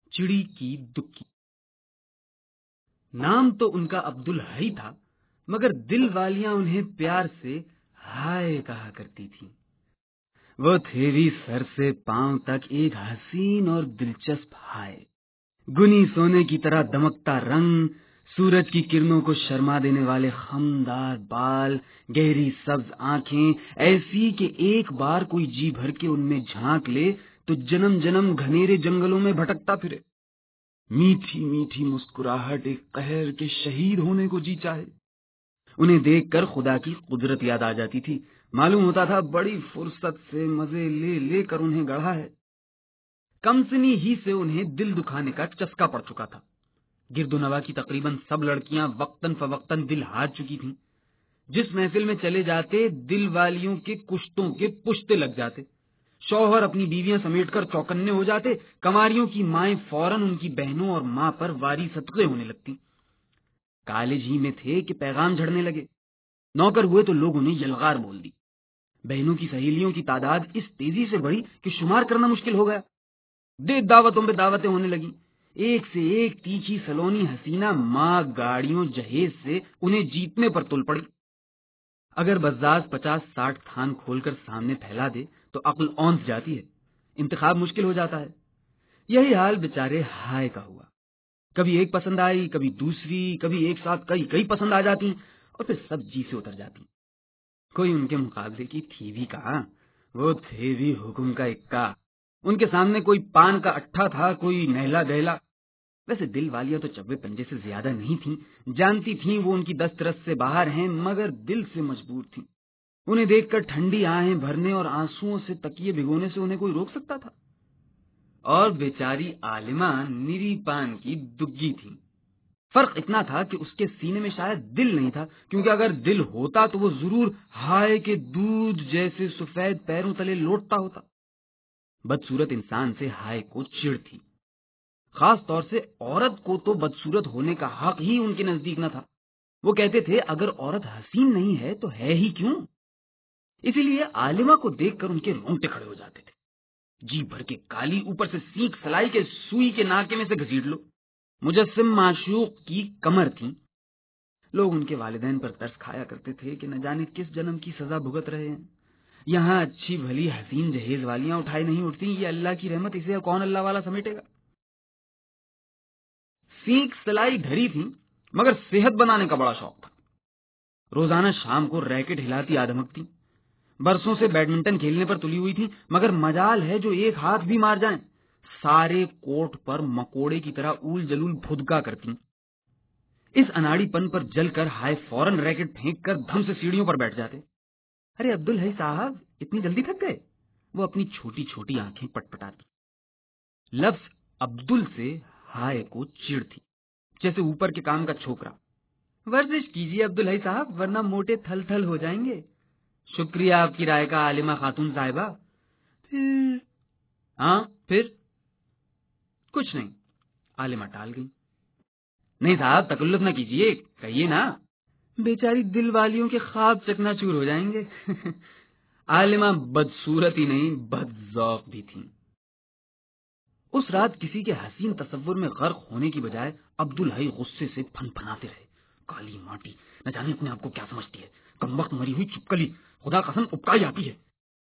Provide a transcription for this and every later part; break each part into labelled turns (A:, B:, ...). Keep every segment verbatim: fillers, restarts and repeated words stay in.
A: چڑی کی دکی۔ نام تو ان کا عبدالحی تھا، مگر دل والیاں انہیں پیار سے ہائے کہا کرتی تھیں۔ وہ تھے بھی سر سے پاؤں تک ایک حسین اور دلچسپ ہائے، گنی سونے کی طرح دمکتا رنگ، سورج کی کرنوں کو شرما دینے والے خمدار بال، گہری سبز آنکھیں ایسی کہ ایک بار کوئی جی بھر کے ان میں جھانک لے تو جنم جنم گھنیرے جنگلوں میں بھٹکتا پھرے۔ میٹھی میٹھی مسکراہٹ ایک قہر کے شہید ہونے کو جی چاہے۔ انہیں دیکھ کر خدا کی قدرت یاد آ جاتی تھی، معلوم ہوتا تھا بڑی فرصت سے مزے لے لے کر انہیں گڑھا ہے۔ کمسنی ہی سے انہیں دل دکھانے کا چسکا پڑ چکا تھا۔ گرد و نواح کی تقریباً سب لڑکیاں وقتاً فوقتاً دل ہار چکی تھیں۔ جس محفل میں چلے جاتے دل والیوں کے کشتوں کے پشتے لگ جاتے، شوہر اپنی بیویاں سمیٹ کر چوکنے ہو جاتے، کماریوں کی مائیں فوراً ان کی بہنوں اور ماں پر واری صدقے ہونے لگتی۔ کالج ہی میں تھے کہ پیغام جھڑنے لگے، نوکر ہوئے تو لوگوں نے یلغار بول دی۔ بہنوں کی سہیلیوں کی تعداد اس تیزی سے بڑھی کہ شمار کرنا مشکل ہو گیا۔ دے دعوتوں پہ دعوتیں ہونے لگیں، ایک سے ایک تیکھی سلونی حسینہ ماں گاڑیوں جہیز سے انہیں جیتنے پر تل پڑی۔ اگر بزاز پچاس ساٹھ تھان کھول کر سامنے پھیلا دے تو عقل اونس جاتی ہے، انتخاب مشکل ہو جاتا ہے۔ یہی حال بیچارے ہائے کا ہوا، کبھی ایک پسند آئی، کبھی دوسری، کبھی ایک ساتھ کئی کئی پسند آ جاتی اور پھر سب جی سے اتر جاتی۔ کوئی ان کے مقابلے کی تھی بھی کہاں، وہ تھے بھی حکم کا اکا۔ ان کے سامنے کوئی پان کا اٹھا تھا، کوئی نہلا دہلا۔ ویسے دل والیاں تو چبے پنجے سے زیادہ نہیں تھیں، جانتی تھیں وہ ان کی دست رس سے باہر ہیں، مگر دل سے مجبور تھیں۔ انہیں دیکھ کر ٹھنڈی آہیں بھرنے اور آنسوؤں سے تکیے بھگونے سے انہیں کوئی روک سکتا تھا؟ اور بیچاری عالمہ نری پان کی دگی تھی۔ فرق اتنا تھا کہ اس کے سینے میں شاید دل نہیں تھا، کیونکہ اگر دل ہوتا تو وہ ضرور ہائے کے دودھ جیسے سفید پیروں تلے لوٹتا ہوتا۔ بدصورت انسان سے ہائے کو چڑ تھی، خاص طور سے عورت کو تو بدصورت ہونے کا حق ہی ان کے نزدیک نہ تھا۔ وہ کہتے تھے اگر عورت حسین نہیں ہے تو ہے ہی کیوں؟ اسی لیے عالمہ کو دیکھ کر ان کے رونگٹے کھڑے ہو جاتے تھے۔ جی بھر کے کالی، اوپر سے سینک سلائی کے سوئی کے ناکے میں سے گھسیٹ لو، مجسم معشوق کی کمر تھی۔ لوگ ان کے والدین پر ترس کھایا کرتے تھے کہ نہ جانے کس جنم کی سزا بھگت رہے ہیں۔ یہاں اچھی بھلی حسین جہیز والیاں اٹھائی نہیں اٹھتی، یہ اللہ کی رحمت، اسے کون اللہ والا سمیٹے گا؟ سینک سلائی دھری تھی، مگر صحت بنانے کا بڑا شوق تھا۔ روزانہ شام کو ریکٹ ہلاتی آدمکتی، برسوں سے بیڈمنٹن کھیلنے پر تلی ہوئی تھی، مگر مجال ہے جو ایک ہاتھ بھی مار جائیں، سارے کوٹ پر مکوڑے کی طرح اول جلول پھدکا کرتی۔ اس اناڑی پن پر جل کر ہائے فوراً ریکٹ پھینک کر دھم سے سیڑھیوں پر بیٹھ جاتے۔ ارے عبدالحی صاحب، اتنی جلدی تھک گئے؟ وہ اپنی چھوٹی چھوٹی آنکھیں پٹ پٹاتی۔ لفظ عبدل سے ہائے کو چڑ تھی، جیسے اوپر کے کام کا چھوکرا۔ ورزش کیجیے عبدالحی صاحب، ورنہ موٹے تھل تھل ہو جائیں گے۔ شکریہ آپ کی رائے کا عالمہ خاتون صاحبہ۔ پھر ہاں پھر کچھ نہیں، عالمہ ٹال گئی۔ نہیں صاحب، تکلف نہ کیجیے، کہیے نا، بیچاری دل والیوں کے خواب چکنا چور ہو جائیں گے۔ عالمہ بدصورت ہی نہیں، بد ذوق بھی تھی۔ اس رات کسی کے حسین تصور میں غرق ہونے کی بجائے عبدالحی غصے سے پھن پھناتے رہے۔ کالی ماٹی، نہ جانے اپنے آپ کو کیا سمجھتی ہے، کم وقت مری ہوئی چپکلی، خدا قسم اپکائی آتی ہے۔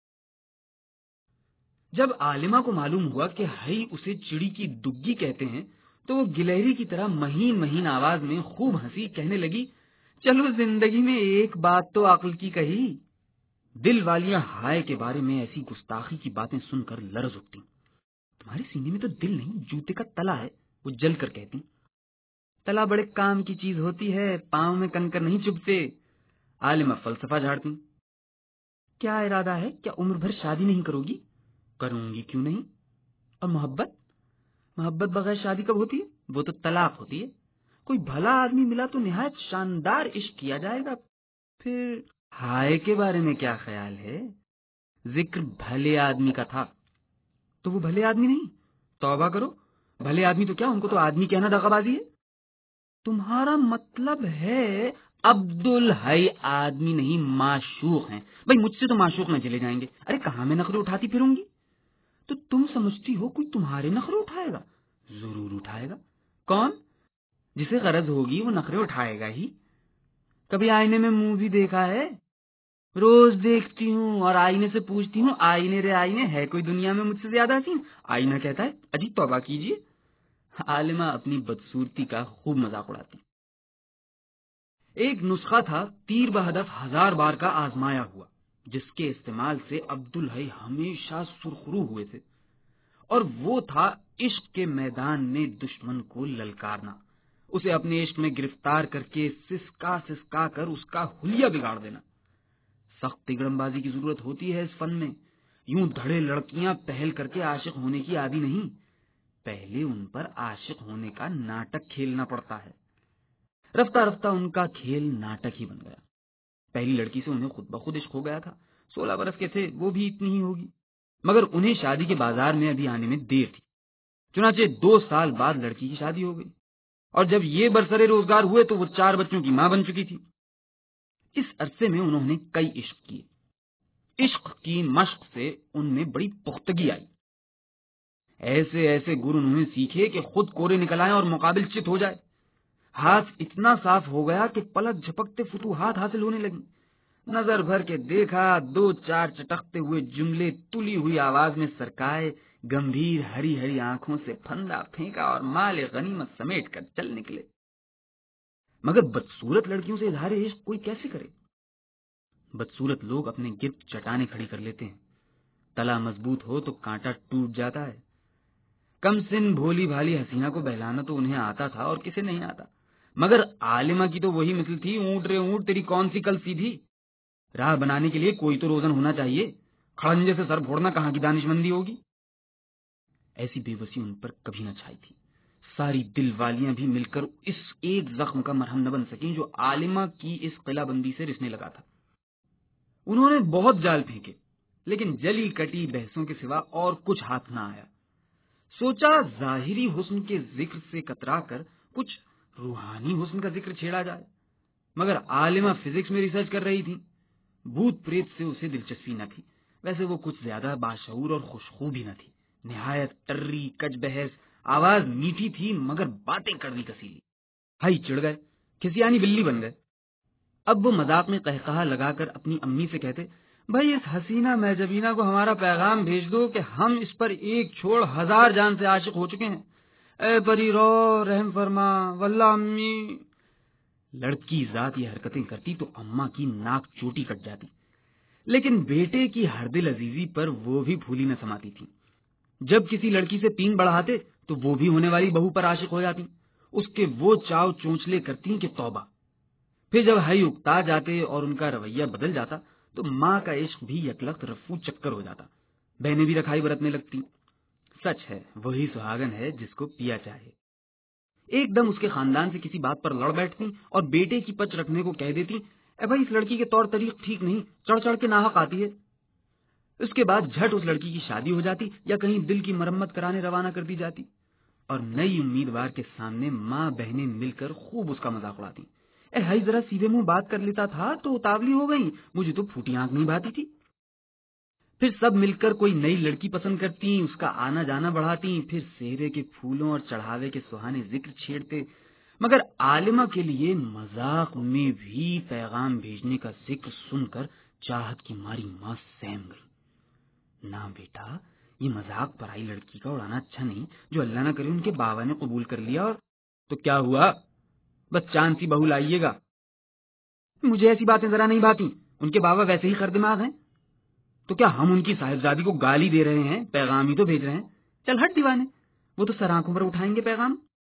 A: جب عالمہ کو معلوم ہوا کہ ہئی اسے چڑی کی دگی کہتے ہیں تو وہ گلہری کی طرح مہین مہین آواز میں خوب ہنسی، کہنے لگی، چلو زندگی میں ایک بات تو عقل کی کہی۔ دل والیاں ہائے کے بارے میں ایسی گستاخی کی باتیں سن کر لرز اٹھتی۔ تمہارے سینے میں تو دل نہیں، جوتے کا تلا ہے، وہ جل کر کہتی۔ تلا بڑے کام کی چیز ہوتی ہے، پاؤں میں کنکر نہیں چبھتے۔ عالمہ فلسفہ جھاڑتی۔ کیا ارادہ ہے؟ کیا عمر بھر شادی نہیں کرو گی؟ کروں گی، کیوں نہیں؟ اور محبت؟ محبت بغیر شادی کب ہوتی ہے؟ وہ تو طلاق ہوتی ہے۔ کوئی بھلا آدمی ملا تو نہایت شاندار عشق کیا جائے گا۔ پھر ہائے کے بارے میں کیا خیال ہے؟ ذکر بھلے آدمی کا تھا، تو وہ بھلے آدمی نہیں؟ توبہ کرو، بھلے آدمی تو کیا، ان کو تو آدمی کہنا دغا بازی ہے۔ تمہارا مطلب ہے عبدالحی آدمی نہیں معشوق ہیں؟ بھائی مجھ سے تو معشوق نہ چلے جائیں گے۔ ارے کہاں میں نخرے اٹھاتی پھروں گی؟ تو تم سمجھتی ہو کوئی تمہارے نخرے اٹھائے گا؟ ضرور اٹھائے گا۔ کون؟ جسے غرض ہوگی وہ نخرے اٹھائے گا ہی۔ کبھی آئینے میں منہ بھی دیکھا ہے؟ روز دیکھتی ہوں اور آئینے سے پوچھتی ہوں، آئینے رے آئینے، ہے کوئی دنیا میں مجھ سے زیادہ حسین؟ آئینہ کہتا ہے، اجی توبہ کیجیے۔ عالمہ اپنی بدصورتی کا خوب مذاق اڑاتی۔ ایک نسخہ تھا تیر بہدف ہزار بار کا آزمایا ہوا، جس کے استعمال سے عبدالحی ہمیشہ سرخرو ہوئے تھے، اور وہ تھا عشق کے میدان میں دشمن کو للکارنا، اسے اپنے عشق میں گرفتار کر کے سسکا سسکا کر اس کا حلیہ بگاڑ دینا۔ سخت تگڑم بازی کی ضرورت ہوتی ہے اس فن میں۔ یوں دھڑے لڑکیاں پہل کر کے عاشق ہونے کی عادی نہیں، پہلے ان پر عاشق ہونے کا ناٹک کھیلنا پڑتا ہے۔ رفتہ رفتہ ان کا کھیل ناٹک ہی بن گیا۔ پہلی لڑکی سے انہیں خود بخود عشق ہو گیا تھا، سولہ برس کے تھے، وہ بھی اتنی ہی ہوگی، مگر انہیں شادی کے بازار میں ابھی آنے میں دیر تھی۔ چنانچہ دو سال بعد لڑکی کی شادی ہو گئی، اور جب یہ برسرے روزگار ہوئے تو وہ چار بچوں کی ماں بن چکی تھی۔ اس عرصے میں انہوں نے کئی عشق کیے۔ عشق کی مشق سے ان میں بڑی پختگی آئی۔ ایسے ایسے گر انہوں نے سیکھے کہ خود کورے نکل آئے اور مقابل چت ہو جائے۔ ہاتھ اتنا صاف ہو گیا کہ پلک جھپکتے فتوحات حاصل ہونے لگی۔ نظر بھر کے دیکھا، دو چار چٹکتے ہوئے جملے تلی ہوئی آواز میں سرکائے، گمبھیر ہری ہری آنکھوں سے پھندا پھینکا اور مال غنیمت سمیٹ کر چل نکلے۔ مگر بدصورت لڑکیوں سے اظہار عشق کوئی کیسے کرے؟ بدصورت لوگ اپنے گرد چٹانیں کھڑی کر لیتے ہیں، تلا مضبوط ہو تو کانٹا ٹوٹ جاتا ہے۔ کم سن بھولی بھالی حسینہ کو بہلانا تو انہیں آتا تھا، اور کسے نہیں آتا، مگر عالمہ کی تو وہی مثل تھی، اونٹ رے اونٹ تیری کون سی کل سیدھی۔ راہ بنانے کے لیے کوئی تو روزن ہونا چاہیے، کھڑنجے سے سر پھوڑنا کہاں کی دانش مندی ہوگی۔ ایسی بے بسی ان پر کبھی نہ چھائی تھی۔ ساری دل والیاں بھی مل کر اس ایک زخم کا مرہم نہ بن سکیں جو عالمہ کی اس قلعہ بندی سے رسنے لگا تھا۔ انہوں نے بہت جال پھینکے، لیکن جلی کٹی بحثوں کے سوا اور کچھ ہاتھ نہ آیا۔ سوچا ظاہری حسن کے ذکر سے کترا کر کچھ روحانی حسن کا ذکر چھیڑا جائے، مگر عالمہ فزکس میں ریسرچ کر رہی تھی، بھوت پریت سے اسے دلچسپی نہ تھی۔ ویسے وہ کچھ زیادہ باشعور اور خوشخو بھی نہ تھی، نہایت ٹری کچ بحث، آواز میٹھی تھی مگر باتیں کڑوی کسیلی۔ ہائی چڑ گئے، کھسیانی بلی بن گئے۔ اب وہ مذاق میں قہقہا لگا کر اپنی امی سے کہتے، بھائی اس حسینہ محجبینہ کو ہمارا پیغام بھیج دو کہ ہم اس پر ایک چھوڑ ہزار جان سے عاشق ہو چکے ہیں، اے پری رو رحم فرما واللہ امی۔ لڑکی ذات یہ حرکتیں کرتی تو اماں کی ناک چوٹی کٹ جاتی، لیکن بیٹے کی ہر دل عزیزی پر وہ بھی پھولی نہ سماتی تھی۔ جب کسی لڑکی سے پین بڑھاتے تو وہ بھی ہونے والی بہو پر عاشق ہو جاتی، اس کے وہ چاو چونچلے کرتی کہ توبہ۔ پھر جب ہائی اکتا جاتے اور ان کا رویہ بدل جاتا تو ماں کا عشق بھی یکلخت رفو چکر ہو جاتا، بہنیں بھی رکھائی برتنے لگتی۔ سچ ہے وہی سہاگن ہے جس کو پیا چاہے۔ ایک دم اس کے خاندان سے کسی بات پر لڑ بیٹھتی اور بیٹے کی پچ رکھنے کو کہہ دیتی، اے بھائی اس لڑکی کے طور طریق ٹھیک نہیں، چڑھ چڑھ کے ناحق آتی ہے۔ اس کے بعد جھٹ اس لڑکی کی شادی ہو جاتی یا کہیں دل کی مرمت کرانے روانہ کر دی جاتی، اور نئی امیدوار کے سامنے ماں بہنیں مل کر خوب اس کا مذاق اڑاتی۔ اے ہائی ذرا سیدھے منہ بات کر لیتا تھا تو اتاولی ہو گئی، مجھے تو پھوٹی آنکھ نہیں بھاتی تھی۔ پھر سب مل کر کوئی نئی لڑکی پسند کرتی، اس کا آنا جانا بڑھاتی، پھر سہرے کے پھولوں اور چڑھاوے کے سہانے ذکر چھیڑتے، مگر عالمہ کے لیے مذاق میں بھی پیغام بھیجنے کا ذکر سن کر چاہت کی ماری ماں سہم گئی۔ نہ بیٹا، یہ مذاق پرائی لڑکی کا اڑانا اچھا نہیں، جو اللہ نہ کرے ان کے بابا نے قبول کر لیا اور تو کیا ہوا، بس چاند سی بہو لائیے گا۔ مجھے ایسی باتیں ذرا نہیں بھاتی، ان کے بابا ویسے ہی خر دماغ ہیں، تو کیا ہم ان کی صاحبزادی کو گالی دے رہے ہیں، پیغام ہی تو بھیج رہے ہیں۔ چل ہٹ دیوانے، وہ تو سر آنکھوں پر اٹھائیں گے پیغام۔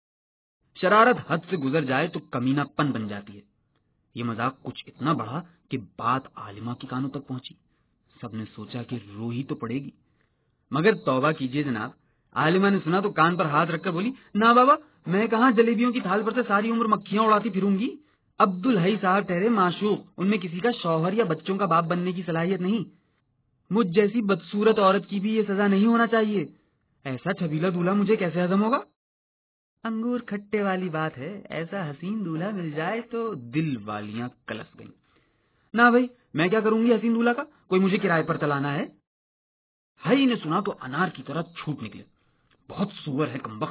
A: شرارت حد سے گزر جائے تو کمینہ پن بن جاتی ہے۔ یہ مذاق کچھ اتنا بڑھا کہ بات عالمہ کے کانوں تک پہنچی۔ سب نے سوچا کہ رو ہی تو پڑے گی، مگر توبہ کیجیے جناب، عالمہ نے سنا تو کان پر ہاتھ رکھ کر بولی، نہ بابا، میں کہاں جلیبیوں کی تھال پر سے ساری عمر مکھیاں اڑاتی پھروں گی۔ عبدالحی صاحب ٹھہرے معشوق، ان میں کسی کا شوہر یا بچوں کا باپ بننے کی صلاحیت نہیں۔ مجھ جیسی بدصورت عورت کی بھی یہ سزا نہیں ہونا چاہیے، ایسا چھبیلا دولہا مجھے کیسے ہضم ہوگا؟ انگور کھٹے والی بات ہے، ایسا حسین دولہا مل جائے تو دل والیاں کلس گئیں۔ نہ بھائی، میں کیا کروں گی حسین دولہا کا، کوئی مجھے کرائے پر چلانا ہے۔ ہائی نے سنا تو انار کی طرح چھوٹ نکلے، بہت سور ہے کمبخت،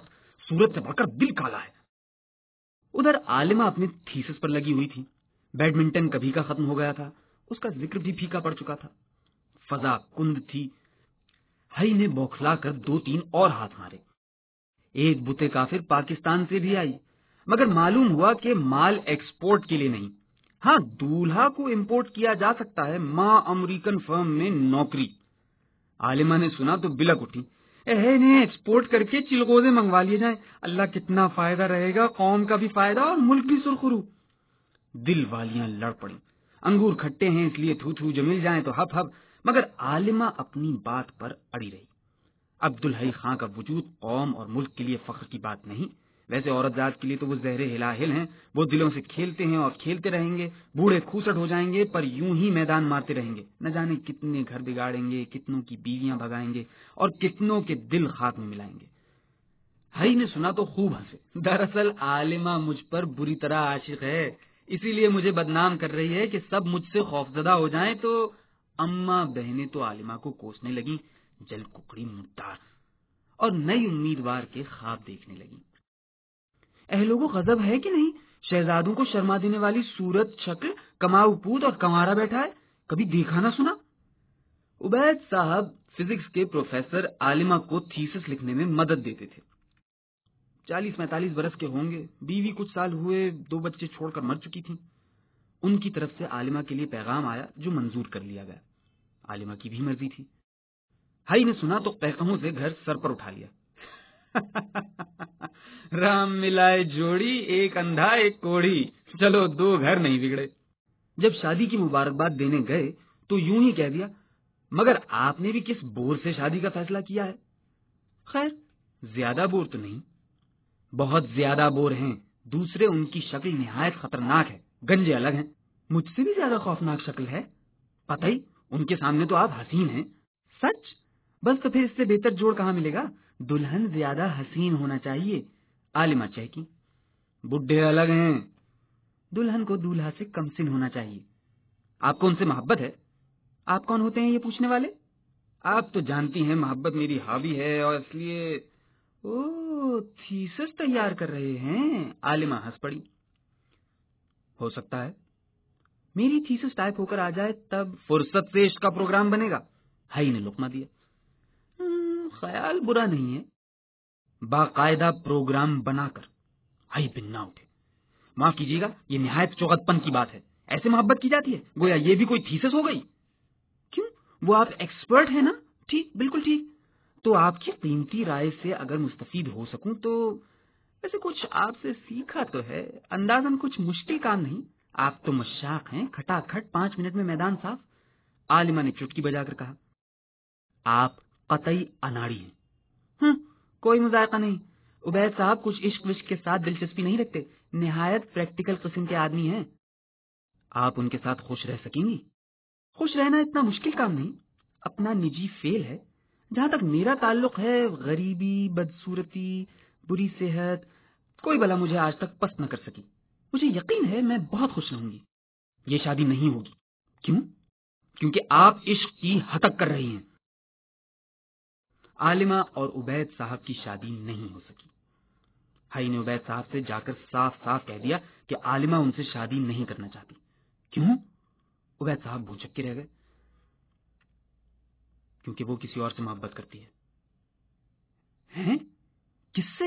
A: صورت سے بڑھ کر دل کالا ہے۔ ادھر عالمہ اپنے تھیسس پر لگی ہوئی تھی۔ بیڈمنٹن کبھی کا ختم ہو گیا تھا، اس کا ذکر بھی پھیکا پڑ چکا تھا۔ فضا کند تھی۔ ہئی نے بوکھلا کر دو تین اور ہاتھ مارے۔ ایک بتے کافر پاکستان سے بھی آئی، مگر معلوم ہوا کہ مال ایکسپورٹ کے لیے نہیں، ہاں دولہا کو امپورٹ کیا جا سکتا ہے، ماں امریکن فرم میں نوکری۔ عالمہ نے سنا تو بلک اٹھی، انہیں ایکسپورٹ کر کے چلغوزے منگوا لیے جائیں، اللہ کتنا فائدہ رہے گا، قوم کا بھی فائدہ اور ملک بھی سرخرو۔ دل والیاں لڑ پڑیں، انگور کھٹے ہیں اس لیے تھو تھو جو مل جائیں تو ہپ ہپ، مگر عالمہ اپنی بات پر اڑی رہی۔ عبدالحی خان کا وجود قوم اور ملک کے لیے فخر کی بات نہیں، ویسے عورت ذات کے لیے تو وہ زہر ہلاہل ہیں، وہ دلوں سے کھیلتے ہیں اور کھیلتے رہیں گے، بوڑھے کھوسٹ ہو جائیں گے پر یوں ہی میدان مارتے رہیں گے، نہ جانے کتنے گھر بگاڑیں گے، کتنوں کی بیویاں بھگائیں گے اور کتنوں کے دل خاک میں ملائیں گے۔ ہئی نے سنا تو خوب ہنسے، دراصل عالمہ مجھ پر بری طرح عاشق ہے، اسی لیے مجھے بدنام کر رہی ہے کہ سب مجھ سے خوفزدہ ہو جائیں۔ تو اماں بہنیں تو عالمہ کو کوسنے لگیں، جل ککڑی مردار، اور نئی امیدوار کے خواب دیکھنے لگیں۔ اے لوگوں غضب ہے کہ نہیں، شہزادوں کو شرما دینے والی صورت شکل، کماؤ پود اور کمارا بیٹھا ہے، کبھی دیکھا نہ سنا۔ عبید صاحب فزکس کے پروفیسر عالمہ کو تھیسس لکھنے میں مدد دیتے تھے۔ چالیس پینتالیس برس کے ہوں گے، بیوی کچھ سال ہوئے دو بچے چھوڑ کر مر چکی تھیں۔ ان کی طرف سے عالمہ کے لیے پیغام آیا جو منظور کر لیا گیا۔ عالمہ کی بھی مرضی تھی۔ ہئی نے سنا تو قہقہوں سے گھر سر پر اٹھا لیا۔ رام ملائے جوڑی، ایک اندھا ایک کوڑی، چلو دو گھر نہیں بگڑے۔ جب شادی کی مبارکباد دینے گئے تو یوں ہی کہہ دیا، مگر آپ نے بھی کس بور سے شادی کا فیصلہ کیا ہے؟ خیر زیادہ بور تو نہیں، بہت زیادہ بور ہیں، دوسرے ان کی شکل نہایت خطرناک ہے، گنجے الگ ہیں، مجھ سے بھی زیادہ خوفناک شکل ہے، پتہ ہی ان کے سامنے تو آپ حسین ہیں۔ سچ؟ بس تو پھر اس سے بہتر جوڑ کہاں ملے گا، دلہن زیادہ حسین ہونا چاہیے۔ عالمہ چہکی، بڈھے الگ ہیں، دلہن کو دولہا سے کم سن ہونا چاہیے۔ آپ کو ان سے محبت ہے؟ آپ کون ہوتے ہیں یہ پوچھنے والے؟ آپ تو جانتی ہیں محبت میری ہابی ہے، اور اس لیے او تھیسس تیار کر رہے ہیں؟ عالمہ ہنس پڑی۔ ہو سکتا ہے میری تھیسس ٹائپ ہو کر آ جائے، تب فرصت سے عشق کا پروگرام بنے گا۔ ہائی نے لقمہ دیا۔ خیال برا نہیں ہے، باقاعدہ پروگرام بنا کر۔ ہائی بننا اٹھے۔ معاف کیجیے گا، یہ نہایت چوغت پن کی بات ہے، ایسے محبت کی جاتی ہے، گویا یہ بھی کوئی تھیسس ہو گئی۔ کیوں؟ وہ آپ ایکسپرٹ ہیں نا؟ ٹھیک، بالکل ٹھیک۔ تو آپ کی قیمتی رائے سے اگر مستفید ہو سکوں تو ویسے کچھ آپ سے سیکھا تو ہے، اندازاً کچھ مشکل کام نہیں، آپ تو مشاق ہیں، کھٹا کھٹ پانچ منٹ میں میدان صاف۔ عالمہ نے چٹکی بجا کر کہا، آپ قطعی اناڑی ہیں۔ ہم کوئی مذائقہ نہیں، عبید صاحب کچھ عشق وشق کے ساتھ دلچسپی نہیں رکھتے، نہایت پریکٹیکل قسم کے آدمی ہیں۔ آپ ان کے ساتھ خوش رہ سکیں گی؟ خوش رہنا اتنا مشکل کام نہیں، اپنا نجی فیل ہے۔ جہاں تک میرا تعلق ہے، غریبی، بدصورتی، بری صحت، کوئی بلا مجھے آج تک پسند نہ کر سکی۔ مجھے یقین ہے میں بہت خوش رہوں گی۔ یہ شادی نہیں ہوگی۔ کیوں؟ کیونکہ آپ عشق کی ہتک کر رہی ہیں۔ عالمہ اور عبید صاحب کی شادی نہیں ہو سکی۔ ہائی نے عبید صاحب سے جا کر صاف صاف کہہ دیا کہ عالمہ ان سے شادی نہیں کرنا چاہتی۔ کیوں؟ عبید صاحب بھوچک کے رہ گئے۔ کیونکہ وہ کسی اور سے محبت کرتی ہے۔ ہیں؟ کس سے؟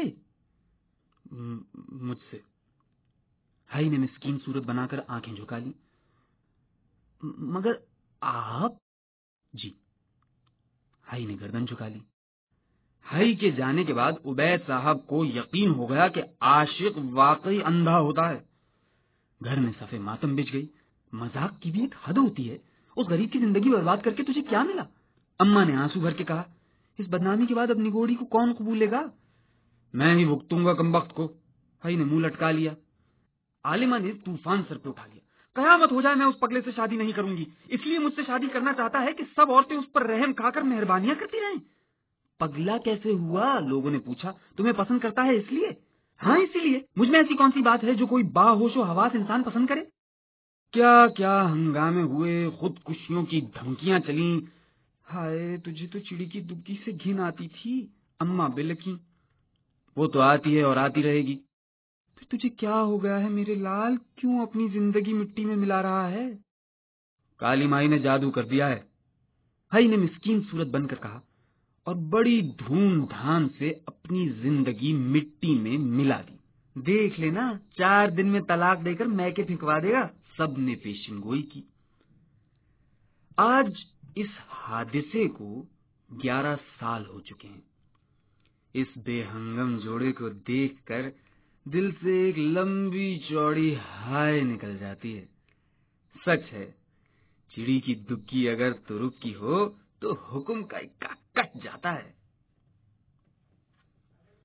A: مجھ سے۔ ہائی نے مسکین صورت بنا کر آنکھیں جھکا لی۔ مگر آپ؟ جی۔ ہائی نے گردن جھکا لی۔ ہائی کے جانے کے بعد عبید صاحب کو یقین ہو گیا کہ عاشق واقعی اندھا ہوتا ہے۔ گھر میں صفے ماتم بچ گئی۔ مذاق کی بھی ایک حد ہوتی ہے، اس غریب کی زندگی برباد کر کے تجھے کیا ملا؟ اماں نے آنسو بھر کے کہا، اس بدنامی کے بعد اپنی گوڑی کو کون قبول لے گا؟ میں ہی بھگتوں گا کمبخت کو۔ ہائی نے منہ لٹکا لیا۔ عالمہ نے طوفان سر پہ اٹھا لیا۔ قیامت ہو جائے میں اس پگلے سے شادی نہیں کروں گی، اس لیے مجھ سے شادی کرنا چاہتا ہے کہ سب عورتیں اس پر رحم کھا کر مہربانیاں کرتی رہیں۔ پگلا کیسے ہوا؟ لوگوں نے پوچھا۔ تمہیں پسند کرتا ہے اس لیے؟ ہاں اسی لیے۔ مجھ میں ایسی کون سی بات ہے جو کوئی باہوش و حواس انسان پسند کرے؟ کیا کیا ہنگامے ہوئے، خودکشیوں کی دھمکیاں چلیں۔ ہائے تجھے تو چڑی کی دگی سے گھن آتی تھی۔ اماں بلکی۔ وہ تو آتی ہے اور آتی رہے گی۔ پھر تجھے کیا ہو گیا ہے میرے لال؟ کیوں اپنی زندگی مٹی میں ملا رہا ہے؟ کالی مائی نے جادو کر دیا ہے، بھائی نے مسکین صورت بن کر کہا، اور بڑی دھوم دھام سے اپنی زندگی مٹی میں ملا دی۔ دیکھ لینا، چار دن میں طلاق دے کر میکے پھینکوا دے گا۔ سب نے پیشن گوئی کی۔ آج اس حادثے کو گیارہ سال ہو چکے ہیں۔ اس بے ہنگم جوڑے کو دیکھ کر دل سے ایک لمبی چوڑی ہائے نکل جاتی ہے۔ سچ ہے، چڑی کی دکی اگر ترک کی ہو تو حکم کا اکا کٹ جاتا ہے۔